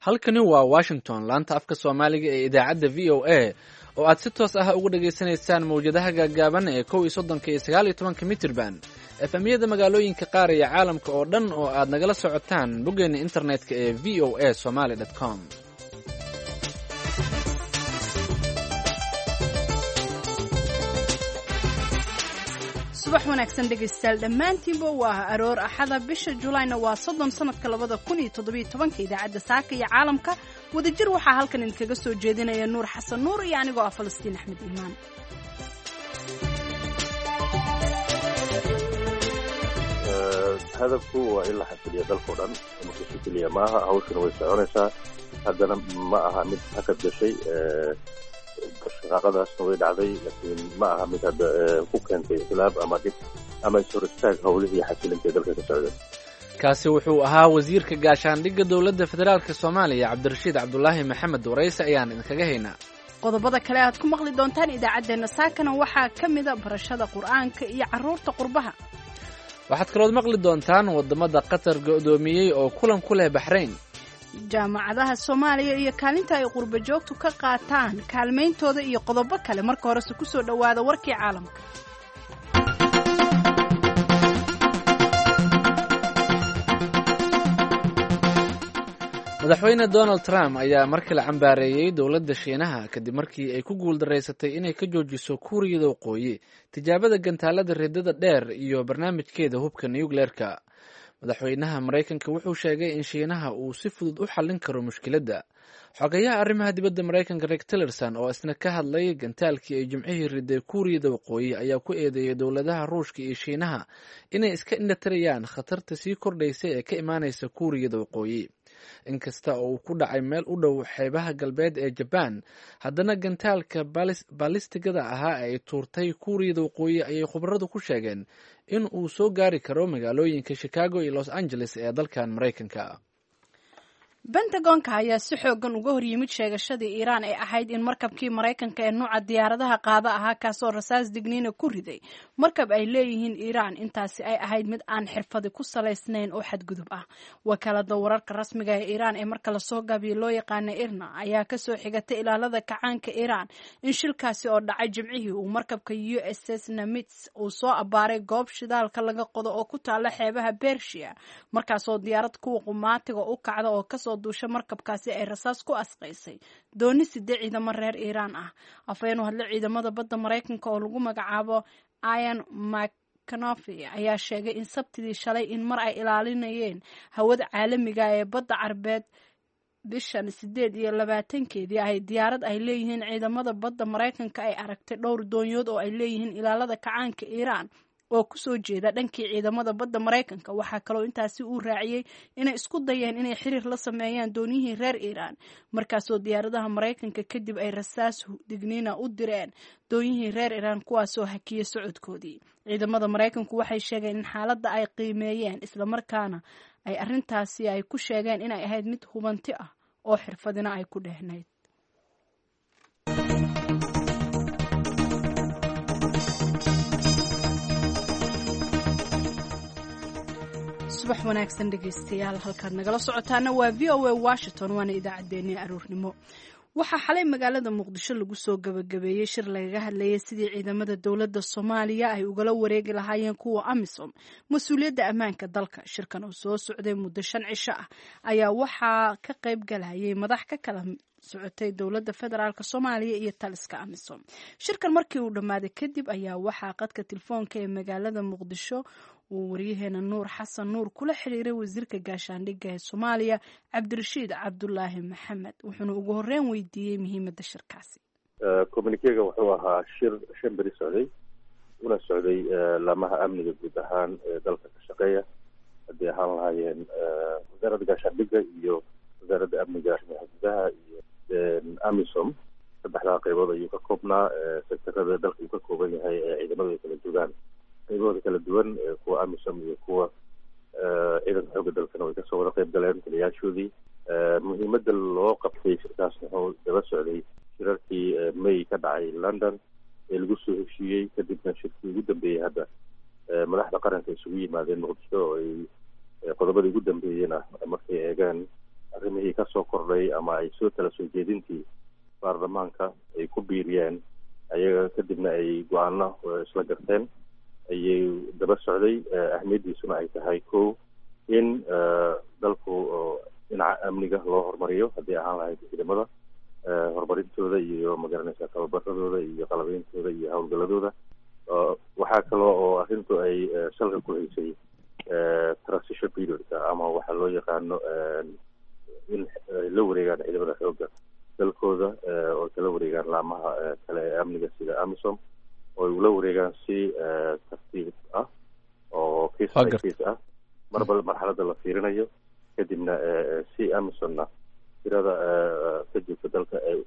halkani waa washington laanta afka soomaaliga ee idaacadda v o a oo aad si toos ah uga dhagaysanaysaan mawjadaha gaagaaban ee 11 iyo 19 mitirban efamiyada magaalooyinka qaar iyo caalamka oo dhan oo aad nagala socotaan boggeena internetka ee v o a somali.com. subax wanaagsan dhegaystayaal dhammaantiinba waa aroor axada bisha Julayna waa 30 sanadka 2017 idaacadda saaka iyo caalamka wadajir waxaa halkan idinkaga soo jeedinaya Nuur Xasan Nuur iyo anigoo ah Falastiin Axmed Iimaan. hadafku waa in la xasiliyo dalka oo dhan marka si keliya maaha hawshana way soconaysaa haddana ma aha mid hakad gashay shaqadaasna way dhacday laakiin ma aha mid hadda ku keentay khilaaf ama dhib ama ishor istaag howlihii xasilinta dalka ka socda. kaasi wuxuu ahaa wasiirka gaashaandhigga dowladda federaalka Soomaaliya Cabdirashiid Cabdullaahi Maxamed Wareyse ayaan idinkaga haynaa. qodobada kale aad ku maqli doontaan idaacadeena saakana waxaa ka mid ah barashada Qur'aanka iyo carruurta qurbaha. waxaad kaloo maqli doontaan wadamada Qatar go'doomiyay oo kulan ku leh Bahrain. jaamacadaha Soomaaliya iyo kaalinta ay qurba joogtu ka qaataan kaalmeyntooda iyo qodobo kale marka hore ku soo dhawaada warkii caalamka. madaxweyne Donald Trump ayaa markale cambaareeyay dowladda Shiinaha kadib markii ay ku guuldareysatay inay ka joojiso Kuuriyada Waqooyi tijaabada gantaalada riddada dheer iyo barnaamijkeeda hubka nuclear-ka. madaxweynaha Mareykanka wuxuu sheegay in Shiinaha uu si fudud u xallin karo mushkiladda. xogayaha arrimaha dibadda Mareykanka Rex Tillerson oo isna ka hadlay gantaalkii ay Jimcihii riday Kuuriyada Waqooyi ayaa ku eedeeyay dowladaha Ruushka iyo Shiinaha inay iska indhatirayaan khatarta sii kordhaysa ee ka imaanaysa Kuuriyada Waqooyi. inkasta oo uu ku dhacay meel u dhow xeebaha galbeed ee Japan, haddana gantaalka balistigada ahaa ay tuurtay Kuuriyada Waqooyi ayay khubaradu ku sheegeen in uu soo gaari karo magaalooyinka Chicago iyo Los Angeles ee dalkan Mareykanka. Pentagon-ka ayaa si xoogan uga hor yimid sheegashadii Iiraan ee ahayd in markabkii Mareykanka ee nooca diyaaradaha qaada ahaa kaasoo rasaas digniina ku riday markab ay leeyihiin Iiraan intaasi ay ahayd mid aan xirfadi ku salaysnayn oo xadgudub ah. wakaalada wararka rasmiga ee Iiraan ee marka la soo gaabiyo loo yaqaan IRNA ayaa ka soo xigatay ilaalada kacaanka Iiraan in shilkaasi oo dhacay Jimcihii uu markabka USS Nimitz uu soo abaaray goob shidaalka laga qodo oo ku taala xeebaha Persia markaasoo diyaarad kuwa qumaatiga u kacda oo kasoo duusha markabkaasi ay rasaas ku asqaysay dooni 8 ciidamo reer Iiraan ah. afayeen hadla ciidamada badda Mareykanka oo lagu magacaabo Ian McConaughey ayaa sheegay in Sabtidii shalay in mar ay ilaalinayeen hawada caalamiga ee badda Carbeed bishan 28 ay diyaarad ay leeyihiin ciidamada badda Mareykanka ay aragtay dhowr doonyood oo ay leeyihiin ilaalada kacaanka Iiraan oo ku soo jeeda dhankii ciidamada badda Mareykanka. waxaa kaloo intaasi uu raaciyay inay isku dayeen inay xiriir la sameeyaan dooniyihii reer Iiraan markaasoo diyaaradaha Mareykanka kadib ay rasaas digniina u direen dooniyihii reer Iiraan kuwaasoo hakiyay socodkoodii. ciidamada Mareykanku waxay sheegeen in xaaladda ay qiimeeyeen isla markaana ay arrintaasi ay ku sheegeen inay ahayd mid hubanti ah oo xirfadina ay ku dheehnayd. subax wanaagsan dhegaystayaal halkaad nagala socotaana waa v o a Washington waana idaacaddeenii aroornimo. waxaa xalay magaalada Muqdisho lagu soo gabagabeeyey shir lagaga hadlayay sidii ciidamada dowladda Soomaaliya ay ugala wareegi lahaayeen kuwa AMISOM mas-uuliyadda ammaanka dalka. shirkan oo soo socday muddo 5 cisho ah ayaa waxaa ka qayb galayay madax ka kala socotay dowladda federaalka Soomaaliya iyo taliska AMISOM. shirkan markii uu dhamaaday kadib ayaa waxaa qadka telefoonka ee magaalada Muqdisho uu wariyaheena Nuur Xasan Nuur kula xiriiray wasiirka gaashaandhigga ee Soomaaliya Cabdirashiid Cabdullaahi Maxamed wuxuuna ugu horreyn weydiiyey muhiimadda shirkaasi. communique-ga wuxuu ahaa shir 5 bari socday una socday laamaha amniga guud ahaan ee dalka ka shaqeeya haddii ahaan lahaayeen wasaaradda gaashaandhigga iyo wasaaradda amniga gudaha iyo AMISOM. 3 qaybood ayuu ka koobnaa. sektarada dalka uu ka kooban yahay ee ciidamada ay kala joogaan qaybahooda kala duwan kuwa AMISOM iyo kuwa ciidanka xoogga dalkana way kasoo wada qayb galeen taliyaashoodii. muhiimadda loo qabtay shirkaas wuxuu daba socday shirarkii May ka dhacay London ee lagu soo heshiiyey kadibna shirkii ugu dambeeyey hadda madaxda qaranka isugu yimaadeen Muqdisho oo ay qodobadii ugu dambeeyeen markay eegaan arrimihii kasoo kordhay ama ay soo tala soo jeedintii baarlamaanka ay ku biiriyeen ayaga kadibna ay go-aano isla garteen ayay daba socday. ahmiyaddiisuna ay tahay kow in dalku dhinaca amniga loo horumariyo haddii ahaan lahayd ciidamada horumarintooda iyo magaranaysa tababaradooda iyo qalabeyntooda iyo howlgaladooda. waxaa kaloo oo arrintu ay salka ku haysay transition periodka ama waxaa loo yaqaano in la wareegaan ciidamada xoogga dalkooda oo kala wareegaan laamaha kale ee amniga sida amisom oo ay ula wareegaan si tartiib ah oo case by case ah marba marxaladda la fiirinayo kadibna si amisomna tirada ka joogta dalka ay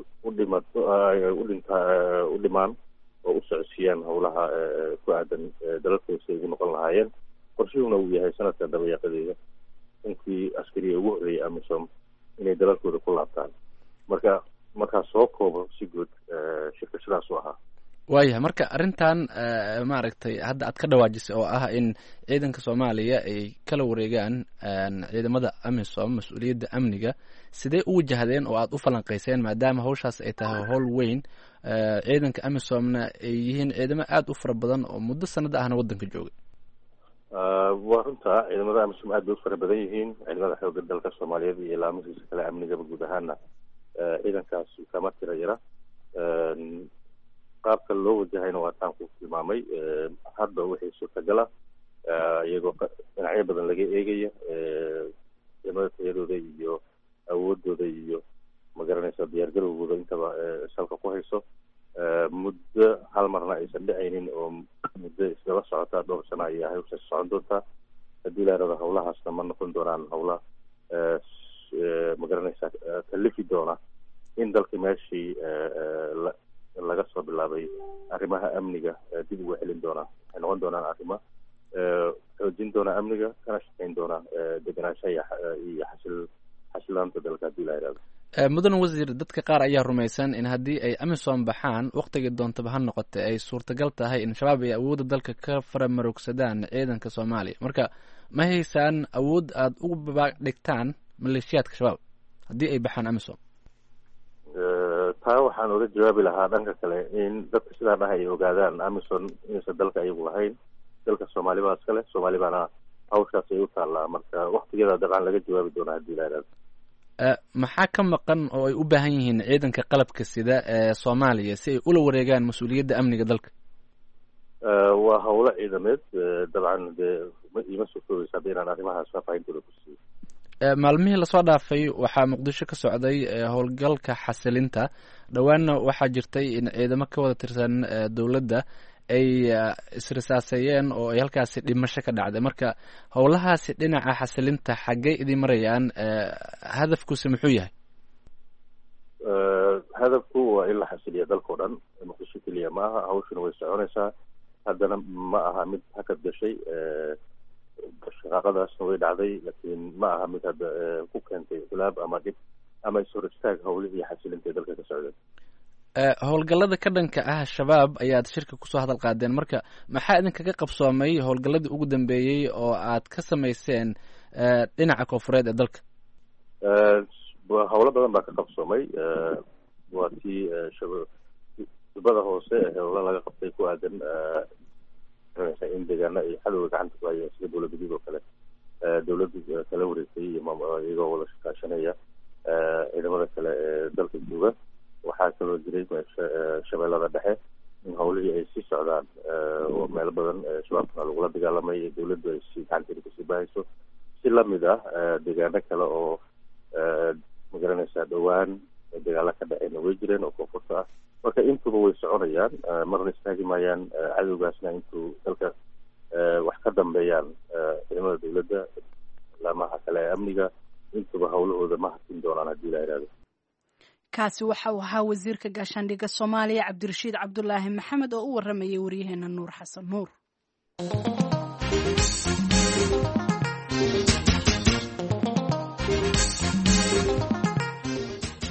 u dhimaan oo u socodsiiyaan howlaha ku aadan dalalkooda si ay ugu noqon lahaayeen. qorshuhuna uu yahay sanadkan dabayaaqadeeda inkii askariga ugu horreeyay amisom inay dalalkooda ku laabtaan. markaa soo koobo si guud shirka sidaas u ahaa. waayahay marka arrintan maaragtay hadda aad ka dhawaajisay oo ah in ciidanka soomaaliya ay kala wareegaan ciidamada amisom mas-uuliyadda amniga, sidee u wajahdeen oo aad u falanqayseen maadaama hawshaas ay tahay howl weyn ciidanka amisomna ay yihiin ciidamo aada u fara badan oo muddo sanada ahna waddanka joogay? waa runta ciidamada amisom aad bay u fara badan yihiin. ciidamada xoogga dalka soomaaliyeed iyo ilaamadiisa kale amnigaba guud ahaana ciidankaas kama tira yara. qaabka loo wajahayna waa taan ku tilmaamay. hadda wixii suurtagala iyagoo dhinacyo badan laga eegaya ciidamada tayadooda iyo awoodooda iyo magaranaysa diyaargarowgooda intaba salka ku hayso. muddo hal marna aysan dhicaynin oo muddo isdaba socota dhowr sano ayaa hawshaas socon doontaa. haddii la yidhahdo hawlahaasna ma noqon doonaan hawla magaranaysa kalifi doona in dalka meeshii laga soo bilaabay arrimaha amniga dib uga celin doonaa. waxay noqon doonaan arrimo xoojin doona amniga kana shaqayn doona degenaanshaha iyo xasilaanta dalka haddii la yidhahdo. mudan wasiir, dadka qaar ayaa rumaysan in haddii ay amisom baxaan waktigii doontaba ha noqotay ay suurtagal tahay in shabaab ay awoodda dalka ka faramarogsadaan ciidanka soomaaliya. marka ma haysaan awood aada ugu babaadhigtaan maleeshiyaadka shabaab haddii ay baxaan amisom? taa waxaan oga jawaabi lahaa dhanka kale in dadka sidaa dhaha ay ogaadaan amisom inaysan dalka ayagu lahayn. dalka soomaali baa iskale, soomaali baana hawshaas ay u taallaa. marka waktigeeda dabcan laga jawaabi doonaa haddii la yidhahdo. maxaa ka maqan oo ay u baahan yihiin ciidanka qalabka sida ee soomaaliya si ay ula wareegaan mas-uuliyadda amniga dalka? waa howlo ciidameed dabcan dee ima suurtoobeysa hadda inaan arrimahaas faahfaahintooda ku siiyo. maalmihii lasoo dhaafay waxaa muqdisho ka socday howlgalka xasilinta. dhowaanna waxaa jirtay in ciidamo ka wada tirsan dowladda ay isrisaaseeyeen oo ay halkaasi dhimasho ka dhacday. marka howlahaasi dhinaca xasilinta xaggey idin marayaan? hadafkuuse muxuu yahay? hadafku waa in la xasiliya dalkao dhan, muqdisho keliya maaha. hawshuna way soconaysaa. haddana ma aha mid hakad gashay. shaqaaqadaasna way dhacday laakiin ma aha mid hadda ku keentay khilaaf ama dhib ama ishor istaag howlihii xasilinta ee dalka ka socdeen. howlgallada ka dhanka ah shabaab ayaad shirka kusoo hadal qaadeen. marka maxaa idinkaga qabsoomay howlgalladii ugu dambeeyey oo aad ka samayseen dhinaca koonfureed ee dalka? howlo badan baa ka qabsoomay. waa tii dubada hoose howlo laga qabtay ku aadan in deegaana ay xadowga gacanta ku hayeen sida dowladguud oo kale dowladda kala wareegtay iyagoo wada shaqaashanaya ciidamada kale ee dalka jooga. waxaa kaloo jiray shabeellada dhexe in howlihii ay sii socdaan oo meelo badan shabaabkana lagula dagaalamay dowladdu ay si gacanteeda kusii bahayso. si lamid ah deegaano kale oo magaranaysaa dhowaan dagaalo ka dhaceyna way jireen oo koonfurta ah. marka intuba way soconayaan, marna istaagi maayaan. cadowgaasna intuu dalka wax ka dambeeyaan ciidamada dowladda laamaha kale ee amniga intuba howlahooda ma hasin doonaan haddii la yidhahdo. kaasi waxa uu ahaa wasiirka gaashaandhigga soomaaliya cabdirashiid cabdulaahi maxamed oo u waramayay waryaheena nuur xasan nuur.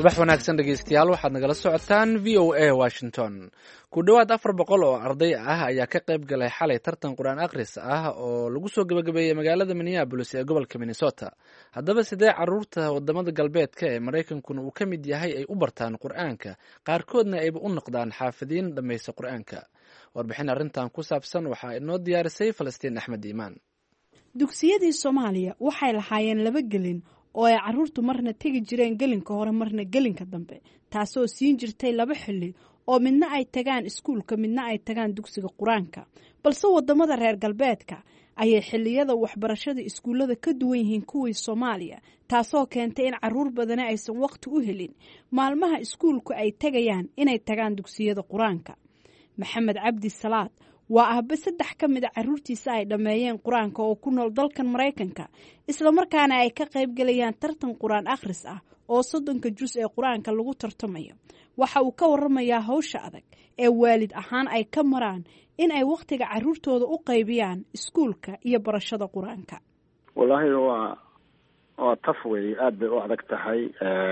subax wanaagsan dhegeystayaal, waxaad nagala socotaan v o a washington. ku dhowaad 400 oo arday ah ayaa ka qayb galay xalay tartan qur-aan akhris ah oo lagu soo gabagabeeyey magaalada minneapolis ee gobolka minnesota. haddaba sidee caruurta wadamada galbeedka ee maraykankuna uu ka mid yahay ay u bartaan qur-aanka, qaarkoodna ayba u noqdaan xaafidiin dhammaysta qur-aanka? warbixin arrintan ku saabsan waxaa inoo diyaarisay falastiin axmed iimaan. dugsiyadii soomaaliya waxay lahaayeen 2 gelin oo ay caruurtu marna tegi jireen gelinka hore marna gelinka dambe, taasoo siin jirtay 2 xilli oo midna ay tagaan iskuulka midna ay tagaan dugsiga qur-aanka. balse wadamada reer galbeedka ayay xilliyada waxbarashada iskuullada ka duwan yihiin kuwii Soomaaliya, taasoo keentay in caruur badani aysan waqti u helin maalmaha iskuulku ay tagayaan inay tagaan dugsiyada qur-aanka. maxamed cabdi salaad waa aabbe 3 ka mid a caruurtiisa ay dhammeeyeen qur-aanka oo ku nool dalkan Maraykanka, isla markaana ay ka qayb galayaan tartan qur-aan akhris ah oo 30 juz ee qur-aanka lagu tartamayo. waxa uu ka waramayaa hawsha adag ee waalid ahaan ay ka maraan in ay waqtiga caruurtooda u qaybiyaan iskuulka iyo barashada qur-aanka. wallaahi waa taf wey, aad bay u adag tahay.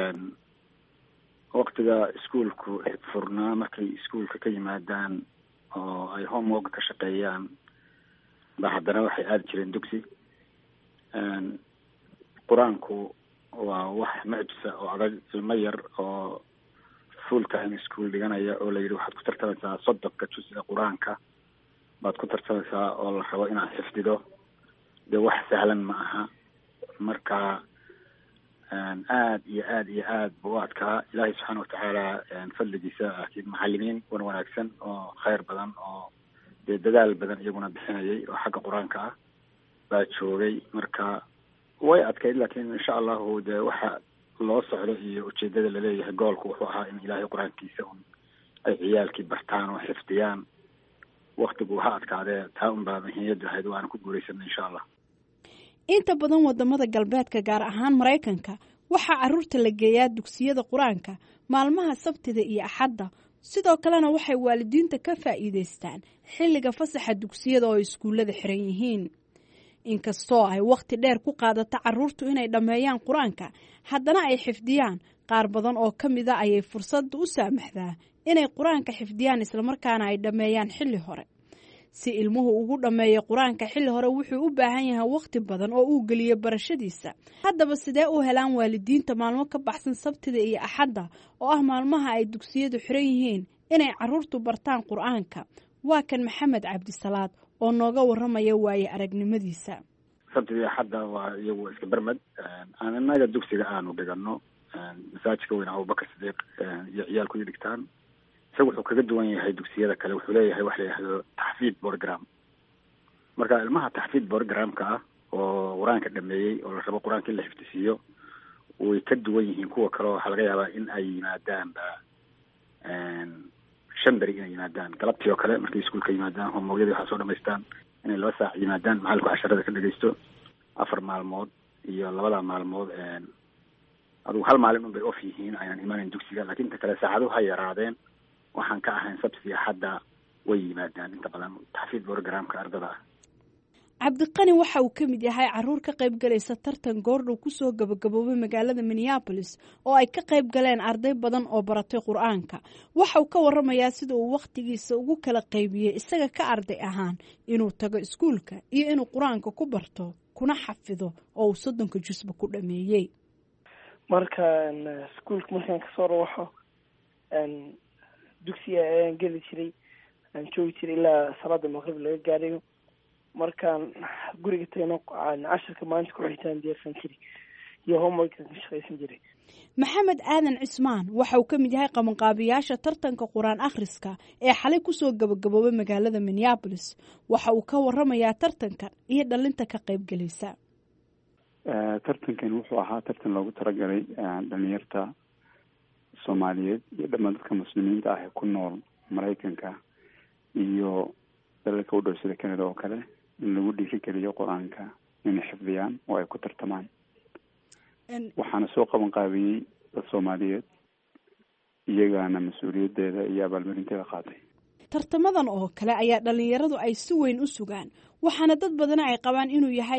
waqtiga iskuulku furnaa markay iskuulka ka yimaadaan oo ay homework ka shaqeeyaan ba haddana waxay aadi jireen dugsi. qur-aanku waa wax macjisa oo adag. ilmo yar oo full time school dhiganaya oo la yidhi waxaad ku tartamaysaa 30 juz ee qur-aanka baad ku tartamaysaa oo la rabo inaad xifdido, dee wax sahlan ma aha. marka aad iyo aad buu u adkaa. ilaahay subxaana watacaala fadligiisa laakiin macalimiin wanaagsan oo khayr badan oo dee dadaal badan iyaguna bixinayay oo xagga qur-aanka ah baa joogay. marka way adkayd, laakiin insha allahu dee waxa loo socdo iyo ujeedada laleeyahay goolku wuxuu ahaa in ilaahay qur-aankiisa un ay ciyaalkii bartaan oo xifdiyaan. waktigu ha adkaadee taa unbaa muhiimiyaddu ahayd, waana ku guulaysanay insha allah. inta badan wadamada galbeedka gaar ahaan Maraykanka waxaa caruurta la geeyaa dugsiyada qur-aanka maalmaha sabtida iyo axadda. sidoo kalena waxay waalidiinta ka faa'iideystaan xilliga fasaxa dugsiyada oo iskuullada xiran yihiin. inkastoo ay waqti dheer ku qaadato caruurtu inay dhammeeyaan qur-aanka, haddana ay xifdiyaan qaar badan oo ka mid a ayay fursadda u saamaxdaa inay qur-aanka xifdiyaan islamarkaana ay dhammeeyaan xilli hore. si ilmuhu ugu dhammeeyo qur-aanka xilli hore wuxuu u baahan yahay waqti badan oo uu geliyo barashadiisa. haddaba sidee u helaan waalidiinta maalmo ka baxsan sabtida iyo axadda oo ah maalmaha ay dugsiyadu xiran yihiin inay caruurtu bartaan qur-aanka? waa kan maxamed cabdisalaad oo nooga waramaya waaye aragnimadiisa. sabtida iyo axadda waa iyagu iska barmad. inaga dugsiga aanu dhigano masaajidka weyn abubakar sidiiq iyo ciyaalku i dhigtaan. isaga wuxuu kaga duwan yahay dugsiyada kale, wuxuu leeyahay wax la yidhaahdo taxfiid program. marka ilmaha taxfiid programka ah oo qur-aanka dhameeyey oo la rabo qur-aanka in la xifdisiiyo way ka duwan yihiin kuwa kale. waxaa laga yaabaa in ay yimaadaanba 5 beri inay yimaadaan galabtii oo kale markay iskuulka yimaadaan homeworkyadii waxaa soo dhamaystaan inay 2 saac yimaadaan, macalinku casharada ka dhageysto. 4 maalmood iyo 2 maalmood adigu 1 maalin un bay off yihiin, aynan imaanin dugsiga. laakiin inta kale saacaduhu ha yaraadeen, waxaan ka ahayn sabti hadda way yimaadaan inta badan taxfiid programka ardada ah. cabdiqani waxa uu ka mid yahay caruur ka qayb galaysa tartan goordhow kusoo gabagaboobay magaalada Minneapolis oo ay ka qayb galeen arday badan oo baratay qur-aanka. waxa uu ka waramayaa sida uu waqtigiisa ugu kala qaybiyey isaga ka arday ahaan inuu tago iskuulka iyo inuu qur-aanka ku barto kuna xafido oo uu 30 jusba ku dhameeyey. markaan iskuulka markaan kasoo rawaxo dugsiga ayaan geli jiray, aan joogi jiray ilaa salaada maqrib laga gaarayo. markaan guriga tagno casharka maalinta ku xitaan diyaarsan jiray iyo homework ka shaqaysan jiray. maxamed aadan cismaan waxa uu ka mid yahay qabanqaabiyaasha tartanka qur-aan akhriska ee xalay kusoo gabagaboobay magaalada Minneapolis. waxa uu ka waramayaa tartankan iyo dhalinta ka qayb galaysa. tartankan wuxuu ahaa tartan loogu talagalay dhalinyarta Soomaaliyeed iyo dhammaan dadka muslimiinta ah ee ku nool Maraykanka iyo dalalka u dhow sida Canada oo kale, in lagu dhiirigeliyo qur-aanka inay xifdiyaan oo ay ku tartamaan. waxaana soo qaban qaabiyey dad Soomaaliyeed, iyagaana mas-uuliyadeeda iyo abaalmarinteeda qaatay. tartamadan oo kale ayaa dhalinyaradu ay si weyn u sugaan, waxaana dad badan ay qabaan inuu yahay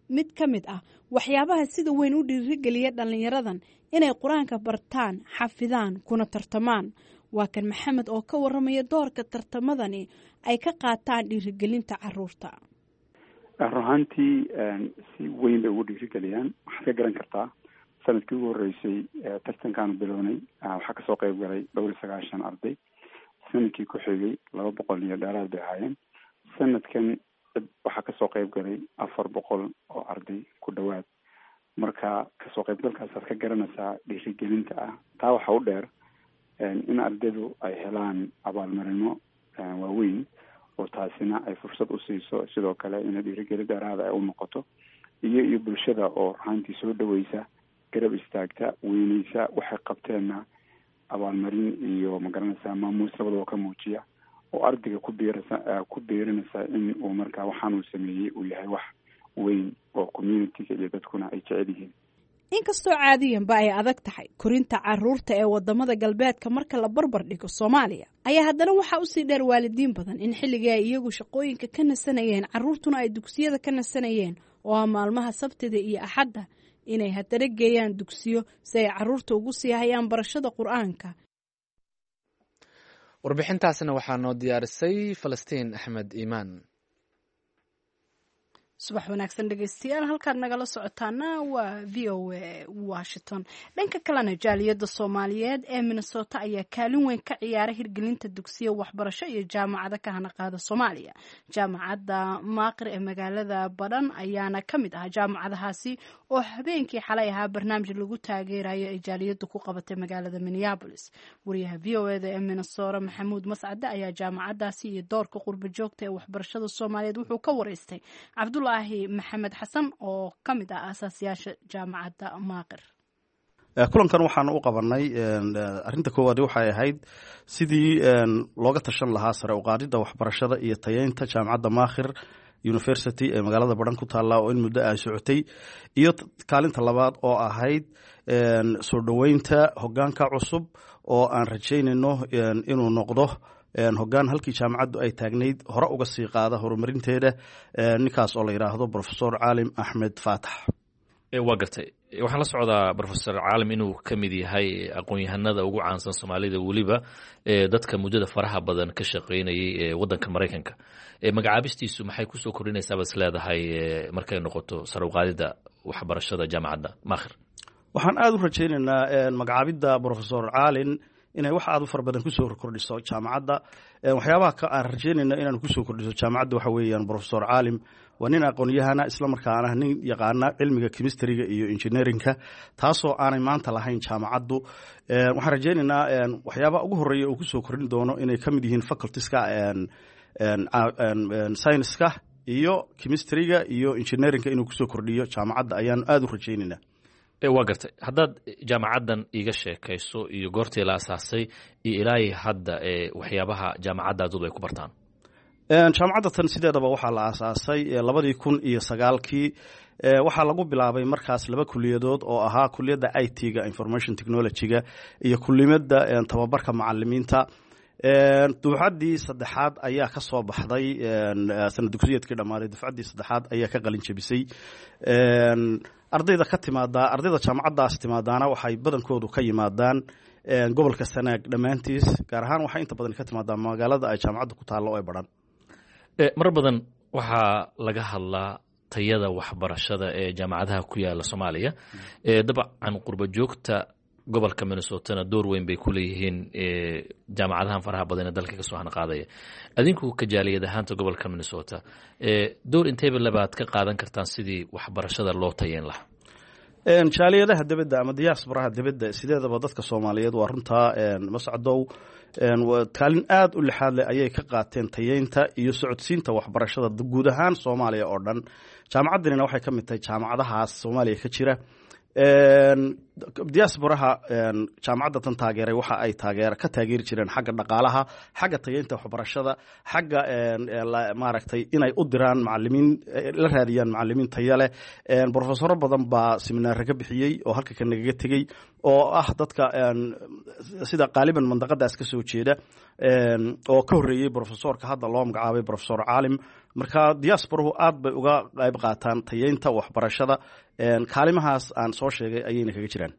mid ka mid ah waxyaabaha sida weyn u dhiirigeliya dhallinyaradan inay qur-aanka bartaan, xafidaan, kuna tartamaan. waa kan maxamed oo ka waramaya doorka tartamadani ay ka qaataan dhiirigelinta caruurta. runaantii si weyn bay ugu dhiirigeliyaan. waxaad ka garan kartaa sanadkii ugu horreysay tartankaanu bilownay waxaa kasoo qayb galay 290 arday. sanadkii ku xigay 200 iyo dheeraad bay ahaayeen. sanadkan waxaa kasoo qayb galay 400 oo arday ku dhawaad. marka kasoo qaybgalkaasaad ka garanaysaa dhiirigelinta ah. taa waxaa u dheer in ardaydu ay helaan abaalmarino waaweyn oo taasina ay fursad u siiso sidoo kale in dhiirigelin dheeraada ay u noqoto iyo bulshada oo runaantii soo dhaweysa, garab istaagta, weyneysa, waxay qabteenna abaalmarin iyo magaranaysaa maamuus labadaba ka muujiya oo ardayga ku biirinaysa in uu markaa waxaan uu sameeyey uu yahay wax weyn oo community-ga iyo dadkuna ay jecel yihiin. inkastoo caadiyanba ay adag tahay korinta caruurta ee wadamada galbeedka marka la barbar dhigo Soomaaliya, ayaa haddana waxaa usii dheer waalidiin badan in xilligii ay iyagu shaqooyinka ka nasanayeen caruurtuna ay dugsiyada ka nasanayeen oo maalmaha Sabtida iyo Axadda inay haddana geeyaan dugsiyo si ay caruurta ugu sii hayaan barashada Qur'aanka. warbixintaasna waxaa noo diyaarisay Falastiin Axmed Iimaan. subax wanaagsan dhegeystayaal, halkaad nagala socotaana waa VOA Washington. dhanka kalena jaaliyadda Soomaaliyeed ee Minnesota ayaa kaalin weyn ka ciyaaray hirgelinta dugsiyo waxbarasho iyo jaamacado ka hana qaada Soomaaliya. jaamacadda Maaqir ee magaalada Badhan ayaana ka mid ah jaamacadahaasi oo habeenkii xalay ahaa barnaamij lagu taageerayo ay jaaliyaddu ku qabatay magaalada Minneapolis. wariyaha VOA-da ee Minnesota Maxamuud Mascade ayaa jaamacadaasi iyo doorka qurbo joogta ee waxbarashada Soomaaliyeed wuxuu ka wareystay Cabdullaahi Maxamed Xasan oo ka mid ah aasaasiyaasha jaamacadda Maaqir. kulankan waxaan u qabanay arinta koowaad waxay ahayd sidii looga tashan lahaa sare u qaadida waxbarashada iyo tayeynta jaamacadda Maaqir University ee magaalada Badhan ku taala oo in muddo ay socotay, iyo kaalinta labaad oo ahayd soo dhaweynta hoggaanka cusub oo aan rajaynayno inuu noqdo hoggaan halkii jaamacaddu ay taagnayd hore uga sii qaada horumarinteeda, ninkaas oo la yidhaahdo Professor Caalim Axmed Faatax. waa gartay, waxaan la socdaa Professor Caalim inuu ka mid yahay aqoon-yahanada ugu caansan Soomaalida, weliba dadka muddada faraha badan ka shaqaynayay ee waddanka Maraykanka. magacaabistiisu maxay kusoo kordhinaysaa bas leedahay markay noqoto sare u qaadida waxbarashada jaamacadda Maaqir? waxaan aada u rajaynaynaa magacaabidda Professor Caalim inay wax aad u fara badan kusoo kordhiso jaamacadda. waxyaabaha aan rajaynayna inaan kusoo kordhiso jaamacadda waxa weeyaan Professor Caalim waa nin aqoon-yahana isla markaana nin yaqaana cilmiga chemistryga iyo engineeringka, taasoo aanay maanta lahayn jaamacaddu. waxaan rajaynaynaa waxyaabaha ugu horreeya uu kusoo kordhin doono inay ka mid yihiin facultieska science-ka iyo chemistryga iyo engineeringka inuu kusoo kordhiyo jaamacadda ayaan aada u rajaynaynaa. waa gartay, haddaad jaamacaddan iga sheekayso iyo goortii la asaasay iyo ilaahay hadda waxyaabaha jaamacaddaadoodu ay ku bartaan. jaamacadda tan sideedaba waxaa la aasaasay 2009 waxaa lagu bilaabay markaas 2 kuliyadood oo ahaa kuliyadda IT-ga information technology-ga iyo kulimada tababarka macalimiinta. dufcaddii saddexaad ayaa ka soo baxday sanad dugsiyeedkii dhammaaday. dufcaddii saddexaad ayaa ka qalin jebisay. ardayda jaamacaddaas timaadaana waxay badankoodu ka yimaadaan gobolka Sanaag dhammaantiis, gaar ahaan waxay inta badan ka timaadaan magaalada ay jaamacadda ku taallo ee Badhan. mar badan waxaa laga hadlaa tayada waxbarashada ee jaamacadaha ku yaala Soomaaliya. dabcan qurbo joogta gobolka Minnesota door weyn bay ku leeyihiin jaamacadahan faraha badan ee dalka ka soo hanqaadaya. adinku ka jaaliyad ahaanta gobolka Minnesota door inteeba labaad ka qaadan kartaan sidii waxbarashada loo tayeyn lahaa? jaaliyadaha dibadda ama diasporaha dibadda sideedaba dadka Soomaaliyeed waa runtaa Mascadow kaalin aad u lixaad leh ayay ka qaateen tayeynta iyo socodsiinta waxbarashada guud ahaan Soomaaliya oo dhan. jaamacaddanina waxay ka mid tahay jaamacadahaas Soomaaliya ka jira. diasporaha jaamacadda tan taageeray waxa ay ka taageeri jireen xagga dhaqaalaha, xagga tayeynta waxbarashada, xagga maaragtay inay u diraan macalimiin, la raadiyaan macalimiin tayo leh. Profesoro badan baa seminaare ka bixiyey oo halka ka nagaga tegey oo ah dadka sida qaaliban mandaqadaas ka soo jeeda, oo ka horreeyey profesorka hadda loo magacaabay profesor caalim. marka diasporahu aad bay uga qayb qaataan tayeynta waxbarashada, kaalimahaas aan soo sheegay ayayna kaga jiraan.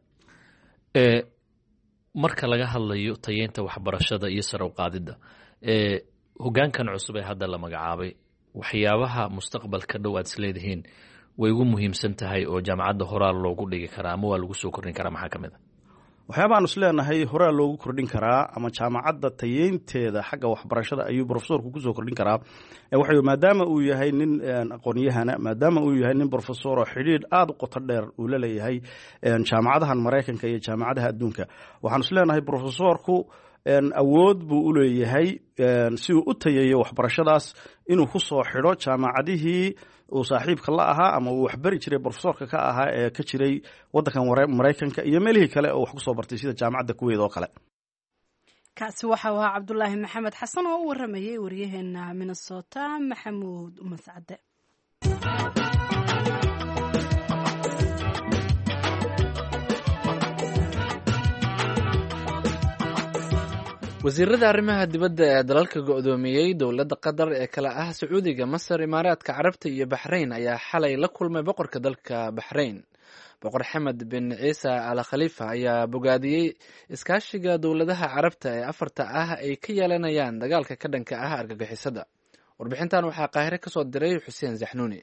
marka laga hadlayo tayeynta waxbarashada iyo sare u qaadidda, hoggaankan cusub ee hadda la magacaabay, waxyaabaha mustaqbalka dhow aad isleedihiin way ugu muhiimsan tahay oo jaamacadda horaa loogu dhigi karaa ama waa lagu soo kordhin karaa, maxaa ka mid a? waxyaabahaan is leenahay horaa loogu kordhin karaa ama jaamacadda tayeynteeda xagga waxbarashada ayuu profesorku kusoo kordhin karaa. maadaama uu yahay nin aqoonyahana, maadaama uu yahay nin profesor oo xidhiidh aada u qoto dheer uu la leeyahay jaamacadahan Maraykanka iyo jaamacadaha adduunka, waxaan is leenahay profesorku awood buu u leeyahay si uu u tayeeyo waxbarashadaas inuu ku soo xidho jaamacadihii uu saaxiibka la ahaa ama uu waxbari jiray profesorka ka ahaa ee ka jiray waddankan Maraykanka iyo meelihii kale oo wax ku soo bartay sida jaamacadda Kuwait oo kale. kaasi waxa uu ahaa Cabdullaahi Maxamed Xasan oo u waramayay waryaheena Minnesota Maxamuud Mascade. wasiirada arrimaha dibadda ee dalalka go'doomiyey dowladda qatar ee kala ah Sacuudiga, Masar, Imaaraadka Carabta iyo Baxrayn ayaa xalay la kulmay boqorka dalka Baxrayn. boqor Xamed bin Ciise Al Khalifa ayaa bogaadiyey iskaashiga dowladaha Carabta ee afarta ah ay ka yeelanayaan dagaalka ka dhanka ah argagixisada. warbixintan waxaa Qaahire ka soo diray Xuseen Zaxnuuni.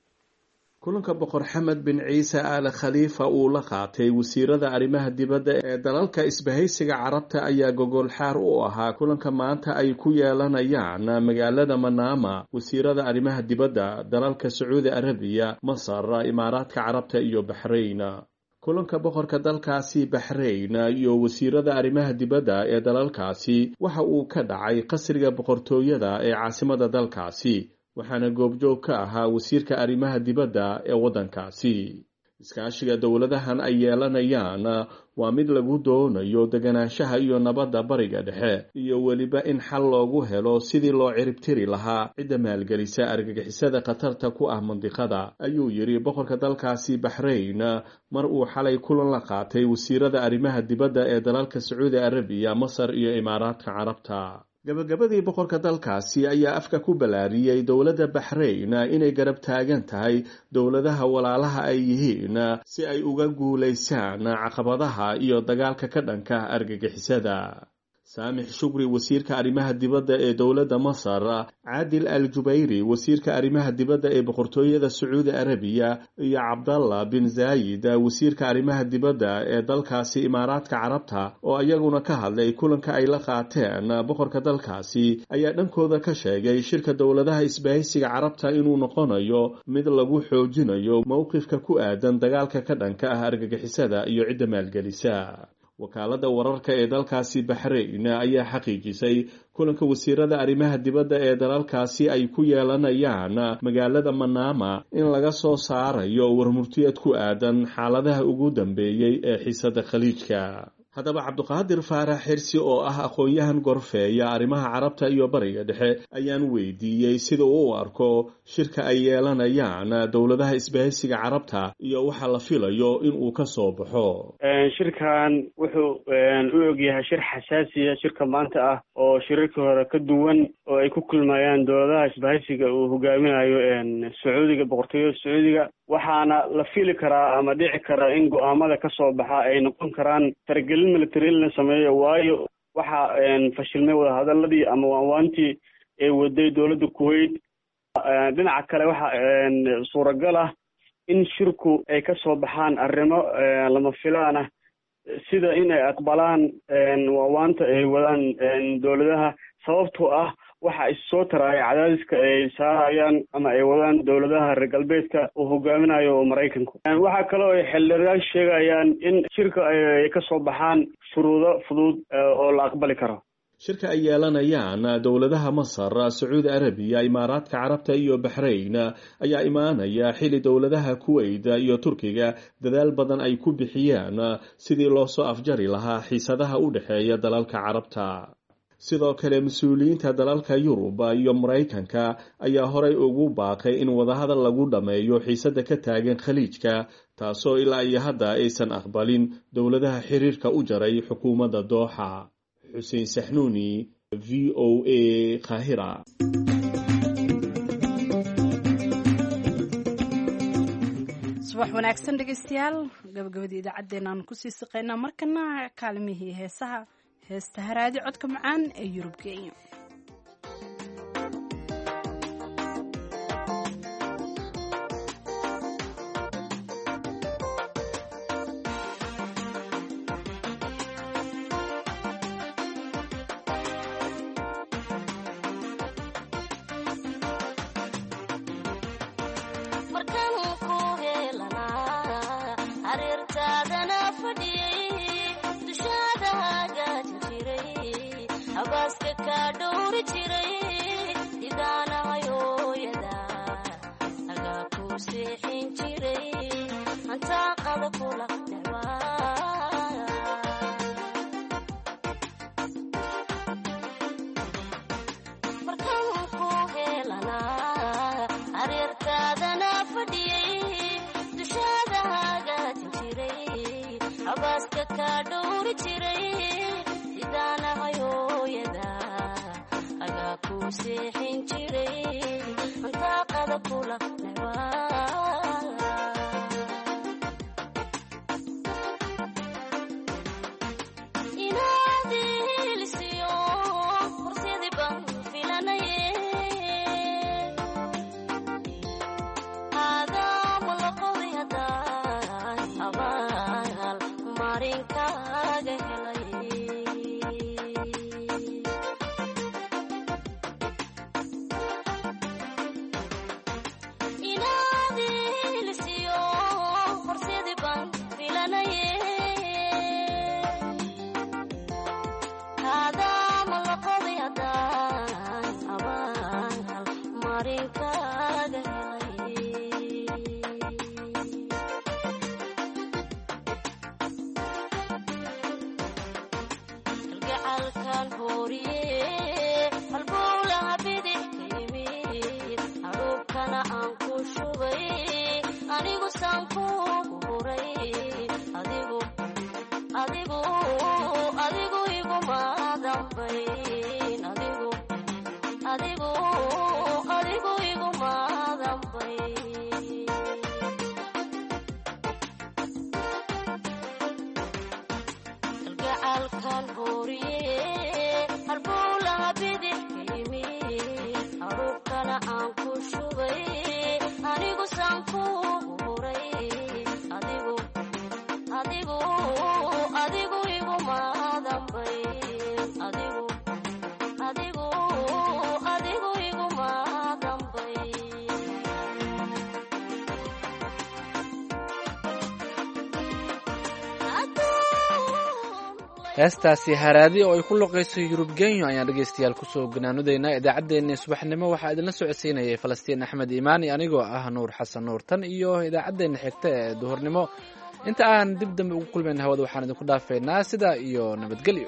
kulanka boqor Xamed bin Ciise Al Khalifa uu la qaatay wasiirada arrimaha dibadda ee dalalka isbahaysiga Carabta ayaa gogol xaar u ahaa kulanka maanta ay ku yeelanayaan magaalada Manama wasiirada arrimaha dibadda dalalka Sacuudi Arabiya, Masar, Imaaraadka Carabta iyo Baxrayn. kulanka boqorka dalkaasi Baxrayn iyo wasiirada arrimaha dibadda ee dalalkaasi waxa uu ka dhacay qasriga boqortooyada ee caasimada dalkaasi, waxaana goobjoog ka ahaa wasiirka arrimaha dibadda ee waddankaasi. iskaashiga dowladahan ay yeelanayaan waa mid lagu doonayo deganaanshaha iyo nabadda bariga dhexe iyo weliba in xal loogu helo sidii loo ciribtiri lahaa cidda maalgelisa argagixisada khatarta ku ah mandiqada, ayuu yidhi boqorka dalkaasi Baxrayn mar uu xalay kulan la qaatay wasiirada arrimaha dibadda ee dalalka Sacuudi Arabiya, Masar iyo Imaaraadka Carabta. gabagabadii boqorka dalkaasi ayaa afka ku balaariyey dowladda Baxrayn inay garab taagan tahay dowladaha walaalaha ay yihiin si ay uga guulaysaan caqabadaha iyo dagaalka ka dhanka argagixisada. saamix shukri wasiirka arrimaha dibadda ee dowladda Masar, Caadil Al-Jubayri wasiirka arrimaha dibadda ee boqortooyada Sacuudi Arabiya iyo Cabdallah bin Zaayid wasiirka arrimaha dibadda ee dalkaasi Imaaraadka Carabta oo iyaguna ka hadlay kulanka ay la qaateen boqorka dalkaasi ayaa dhankooda ka sheegay shirka dowladaha isbahaysiga Carabta inuu noqonayo mid lagu xoojinayo mowqifka ku aadan dagaalka ka dhanka ah argagixisada iyo cidda maalgelisa. wakaaladda wararka ee dalkaasi Baxrayn ayaa xaqiijisay kulanka wasiirada arrimaha dibadda ee dalalkaasi ay ku yeelanayaan magaalada Manama in laga soo saarayo warmurtiyad ku aadan xaaladaha ugu dambeeyey ee xiisada khaliijka. haddaba Cabdiqaadir Faarax Xirsi oo ah aqoon-yahan gorfeeya arrimaha Carabta iyo bariga dhexe ayaan weydiiyey sida uu u arko shirka ay yeelanayaan dowladaha isbahaysiga Carabta iyo waxa la filayo in uu ka soo baxo. shirkan wuxuu u ogyahay shir xasaasiya, shirka maanta ah oo shirarkii hore ka duwan oo ay ku kulmayaan dowladaha isbahaysiga uu hogaaminayo Sacuudiga, boqortooyada Sacuudiga, waxaana la fili karaa ama dhici kara in go'aamada ka soo baxa ay noqon karaan faragelin military in la sameeyo, waayo waxa fashilmay wadahadaladii ama waanwaantii ee waday dowladda Kuwait. dhinaca kale waxa suuragal ah in shirku ay ka soo baxaan arrimo lama filaan ah, sida in ay aqbalaan waanwaanta ay wadaan dowladaha, sababtoo ah waxa is soo taraya cadaadiska ay saarayaan ama ay wadaan dowladaha reer galbeedka uu hogaaminayo Maraykanku. waxaa kaloo ay xildhibaanadu sheegayaan in shirka ay ka soo baxaan shuruudo fudud oo la aqbali karo. shirka ay yeelanayaan dowladaha Masar, Sacuudi Arabiya, Imaaraadka Carabta iyo Bahrain ayaa imaanaya xili dowladaha Kuwait iyo Turkiga dadaal badan ay ku bixiyaan sidii loo soo afjari lahaa xiisadaha u dhaxeeya dalalka Carabta. sidoo kale mas-uuliyiinta dalalka Yurub iyo Mareykanka ayaa horay ugu baaqay in wadahadal lagu dhameeyo xiisada ka taagan Khaliijka, taasoo ilaa iyo hadda aysan aqbalin dowladaha xiriirka u jaray xukuumadda Dooxa. Xuseen Saxnuuni, VOA, Qaahira. subax wanaagsan dhegeystayaal, gabagabadii idaacaddeenna aan kusii siqaynaa markana kaalmihii heesaha. heesta haraadi codka macaan ee Yurub Kenya. heestaasi haraadi oo ay ku luqayso Yurub Kenya ayaan dhegeystayaal kusoo ganaanudeyna idaacaddeenna subaxnimo. waxaa idinla socodsiinayay Falastiin Axmed Iimaani anigoo ah Nuur Xasan Nuur. tan iyo idaacaddeenna xigta ee duhurnimo inta aan dib dambe ugu kulmayna hawada waxaan idinku dhaafeynaa sidaa iyo nabadgelyo.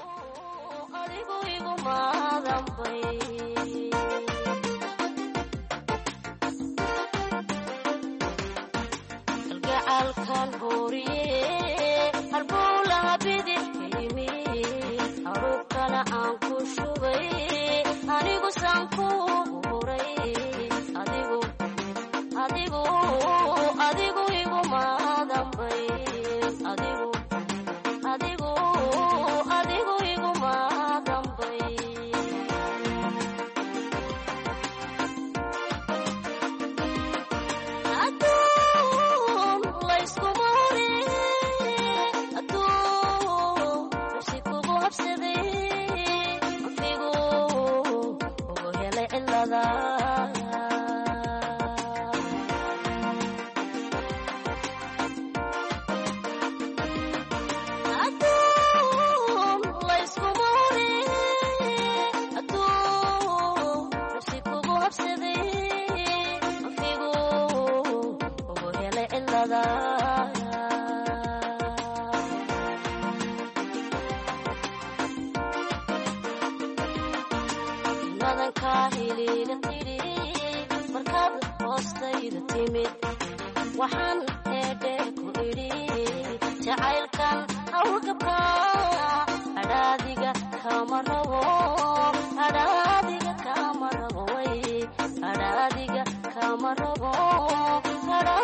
talada nadanka hiliila tidhi markaad hoostayda timid waxaan